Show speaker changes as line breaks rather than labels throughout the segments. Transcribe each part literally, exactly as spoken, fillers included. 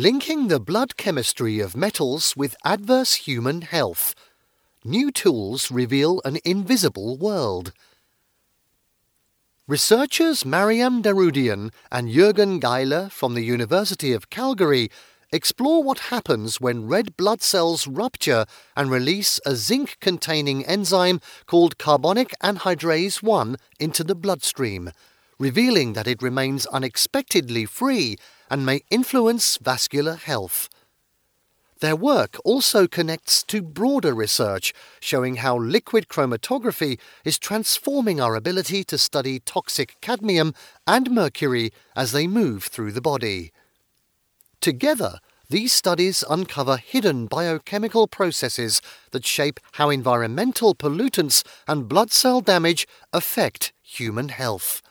Linking the blood chemistry of metals with adverse human health. New tools reveal an invisible world. Researchers Mariam Darudian and Jürgen Geiler from the University of Calgary explore what happens when red blood cells rupture and release a zinc-containing enzyme called carbonic anhydrase one into the bloodstream, revealing that it remains unexpectedly free and may influence vascular health. Their work also connects to broader research, showing how liquid chromatography is transforming our ability to study toxic cadmium and mercury as they move through the body. Together, these studies uncover hidden biochemical processes that shape how environmental pollutants and blood cell damage affect human health.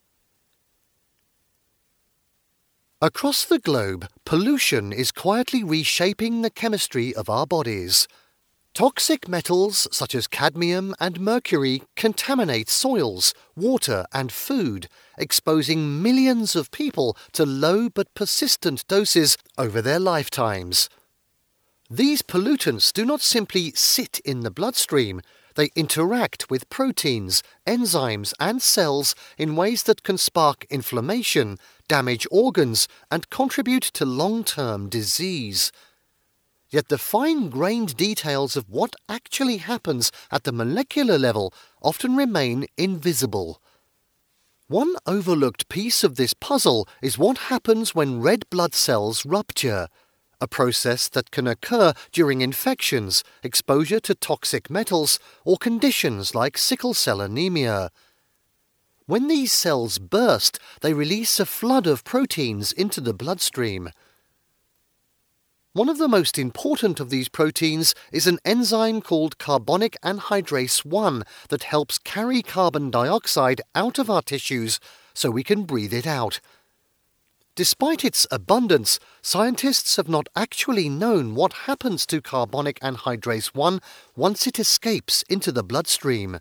Across the globe, pollution is quietly reshaping the chemistry of our bodies. Toxic metals such as cadmium and mercury contaminate soils, water and food, exposing millions of people to low but persistent doses over their lifetimes. These pollutants do not simply sit in the bloodstream. They interact with proteins, enzymes and cells in ways that can spark inflammation, damage organs and contribute to long-term disease. Yet the fine-grained details of what actually happens at the molecular level often remain invisible. One overlooked piece of this puzzle is what happens when red blood cells rupture, a process that can occur during infections, exposure to toxic metals, or conditions like sickle cell anemia. When these cells burst, they release a flood of proteins into the bloodstream. One of the most important of these proteins is an enzyme called carbonic anhydrase one that helps carry carbon dioxide out of our tissues so we can breathe it out. Despite its abundance, scientists have not actually known what happens to carbonic anhydrase one once it escapes into the bloodstream.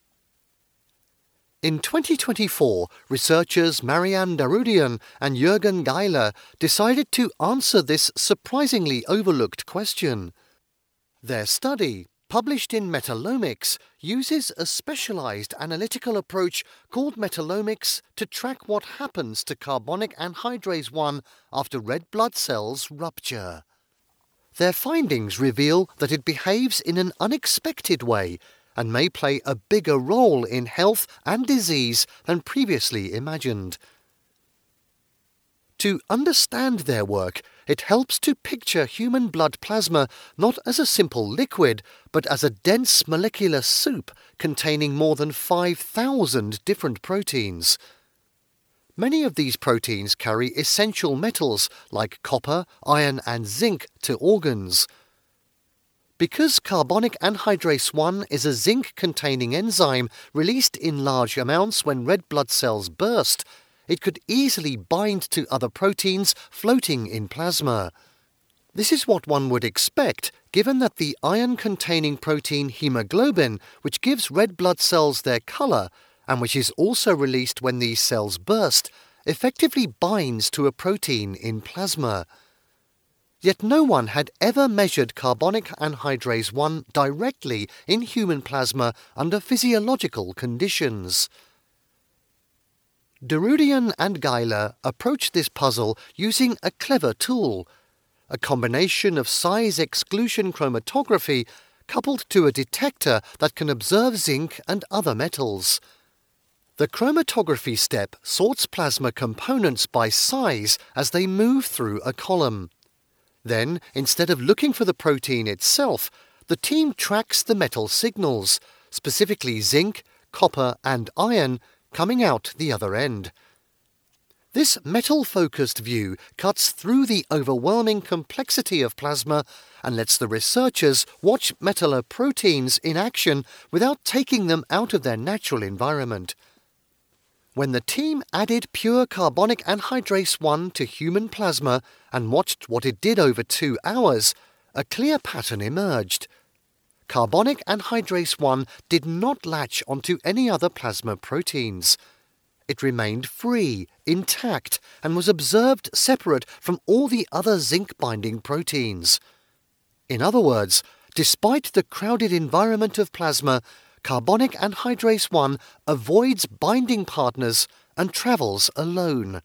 In twenty twenty-four, researchers Mariam Darudian and Jürgen Geiler decided to answer this surprisingly overlooked question. Their study, published in Metallomics, uses a specialized analytical approach called metallomics to track what happens to carbonic anhydrase one after red blood cells rupture. Their findings reveal that it behaves in an unexpected way and may play a bigger role in health and disease than previously imagined. To understand their work, it helps to picture human blood plasma not as a simple liquid, but as a dense molecular soup containing more than five thousand different proteins. Many of these proteins carry essential metals like copper, iron and zinc to organs. Because carbonic anhydrase one is a zinc-containing enzyme released in large amounts when red blood cells burst, it could easily bind to other proteins floating in plasma. This is what one would expect, given that the iron-containing protein hemoglobin, which gives red blood cells their color, and which is also released when these cells burst, effectively binds to a protein in plasma. Yet no one had ever measured carbonic anhydrase one directly in human plasma under physiological conditions. Darudian and Geiler approached this puzzle using a clever tool, a combination of size exclusion chromatography coupled to a detector that can observe zinc and other metals. The chromatography step sorts plasma components by size as they move through a column. Then, instead of looking for the protein itself, the team tracks the metal signals, specifically zinc, copper and iron, coming out the other end. This metal-focused view cuts through the overwhelming complexity of plasma and lets the researchers watch metalloproteins in action without taking them out of their natural environment. When the team added pure carbonic anhydrase one to human plasma and watched what it did over two hours, a clear pattern emerged. Carbonic anhydrase one did not latch onto any other plasma proteins. It remained free, intact, and was observed separate from all the other zinc-binding proteins. In other words, despite the crowded environment of plasma, carbonic anhydrase one avoids binding partners and travels alone.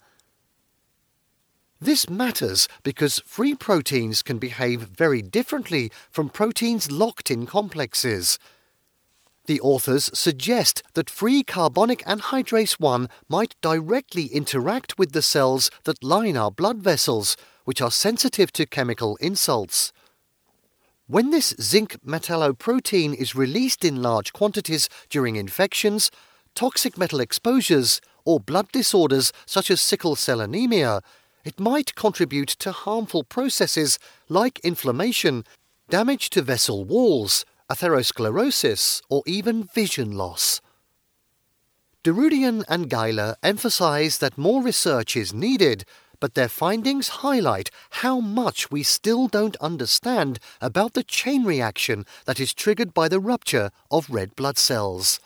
This matters because free proteins can behave very differently from proteins locked in complexes. The authors suggest that free carbonic anhydrase one might directly interact with the cells that line our blood vessels, which are sensitive to chemical insults. When this zinc metalloprotein is released in large quantities during infections, toxic metal exposures, or blood disorders such as sickle cell anemia, it might contribute to harmful processes like inflammation, damage to vessel walls, atherosclerosis, or even vision loss. Darudian and Geiler emphasize that more research is needed, but their findings highlight how much we still don't understand about the chain reaction that is triggered by the rupture of red blood cells.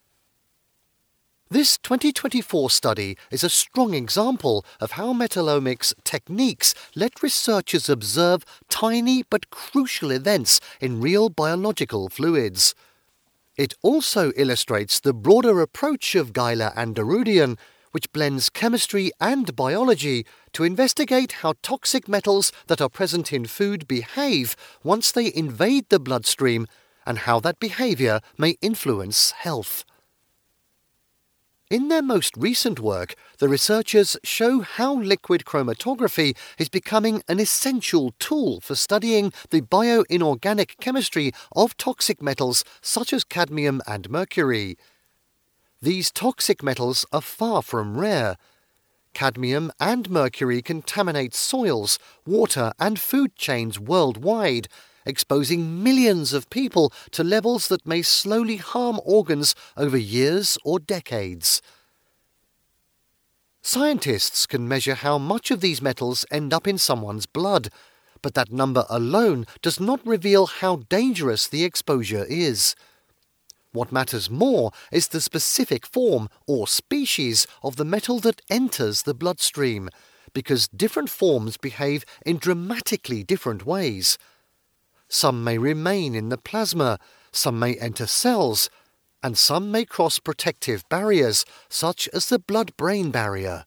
This twenty twenty-four study is a strong example of how metallomics techniques let researchers observe tiny but crucial events in real biological fluids. It also illustrates the broader approach of Geiler and Darudian, which blends chemistry and biology to investigate how toxic metals that are present in food behave once they invade the bloodstream and how that behavior may influence health. In their most recent work, the researchers show how liquid chromatography is becoming an essential tool for studying the bioinorganic chemistry of toxic metals such as cadmium and mercury. These toxic metals are far from rare. Cadmium and mercury contaminate soils, water, and food chains worldwide, exposing millions of people to levels that may slowly harm organs over years or decades. Scientists can measure how much of these metals end up in someone's blood, but that number alone does not reveal how dangerous the exposure is. What matters more is the specific form or species of the metal that enters the bloodstream, because different forms behave in dramatically different ways. Some may remain in the plasma, some may enter cells, and some may cross protective barriers, such as the blood-brain barrier.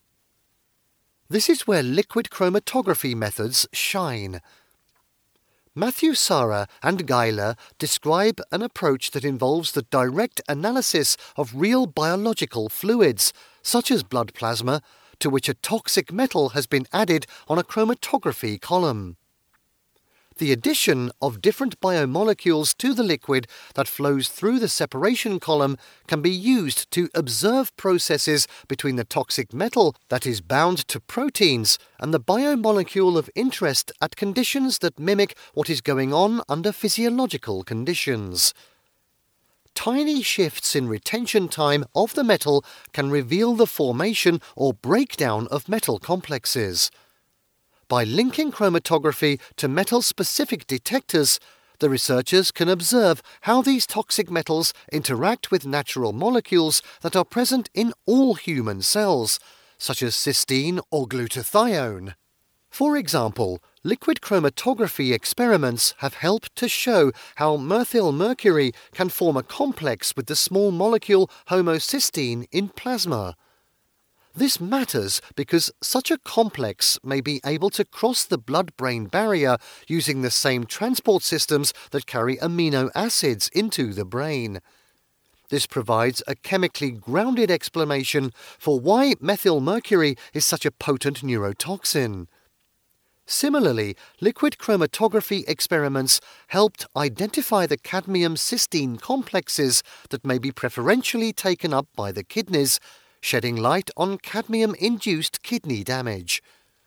This is where liquid chromatography methods shine. Matthew Sara and Geiler describe an approach that involves the direct analysis of real biological fluids, such as blood plasma, to which a toxic metal has been added on a chromatography column. The addition of different biomolecules to the liquid that flows through the separation column can be used to observe processes between the toxic metal that is bound to proteins and the biomolecule of interest at conditions that mimic what is going on under physiological conditions. Tiny shifts in retention time of the metal can reveal the formation or breakdown of metal complexes. By linking chromatography to metal-specific detectors, the researchers can observe how these toxic metals interact with natural molecules that are present in all human cells, such as cysteine or glutathione. For example, liquid chromatography experiments have helped to show how methylmercury can form a complex with the small molecule homocysteine in plasma. This matters because such a complex may be able to cross the blood-brain barrier using the same transport systems that carry amino acids into the brain. This provides a chemically grounded explanation for why methylmercury is such a potent neurotoxin. Similarly, liquid chromatography experiments helped identify the cadmium-cysteine complexes that may be preferentially taken up by the kidneys, shedding light on cadmium-induced kidney damage.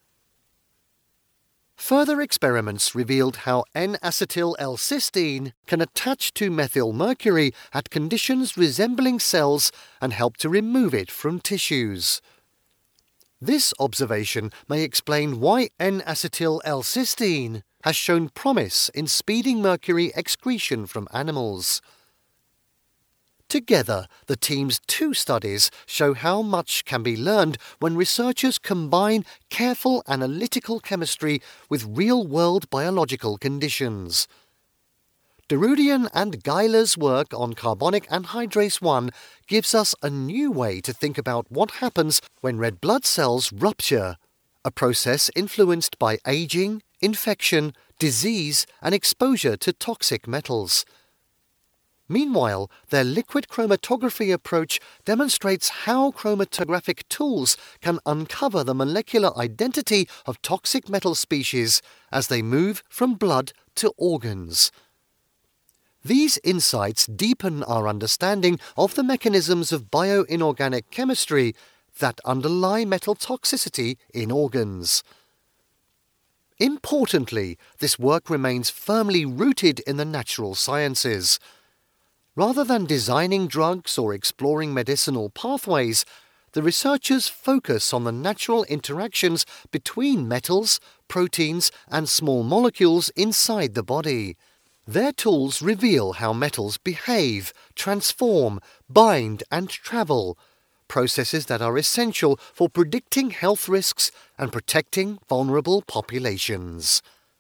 Further experiments revealed how N-acetyl-L-cysteine can attach to methylmercury at conditions resembling cells and help to remove it from tissues. This observation may explain why N-acetyl-L-cysteine has shown promise in speeding mercury excretion from animals. Together, the team's two studies show how much can be learned when researchers combine careful analytical chemistry with real-world biological conditions. Darudian and Geiler's work on carbonic anhydrase one gives us a new way to think about what happens when red blood cells rupture, a process influenced by aging, infection, disease, and exposure to toxic metals. Meanwhile, their liquid chromatography approach demonstrates how chromatographic tools can uncover the molecular identity of toxic metal species as they move from blood to organs. These insights deepen our understanding of the mechanisms of bioinorganic chemistry that underlie metal toxicity in organs. Importantly, this work remains firmly rooted in the natural sciences. Rather than designing drugs or exploring medicinal pathways, the researchers focus on the natural interactions between metals, proteins, and small molecules inside the body. Their tools reveal how metals behave, transform, bind, and travel, processes that are essential for predicting health risks and protecting vulnerable populations.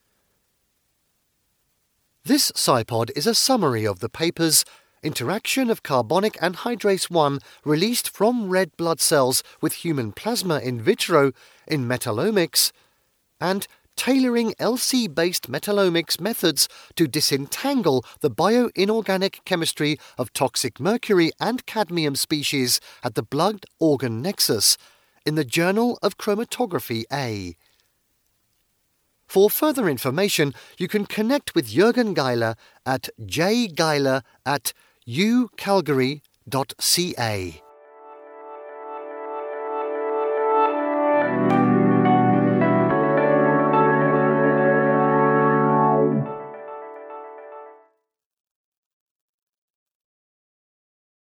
This SciPod is a summary of the papers Interaction of carbonic anhydrase one released from red blood cells with human plasma in vitro in metallomics, and Tailoring L C-based metallomics methods to disentangle the bioinorganic chemistry of toxic mercury and cadmium species at the blood-organ nexus in the Journal of Chromatography A. For further information, you can connect with Jürgen Geiler at jgeiler at u calgary dot c a.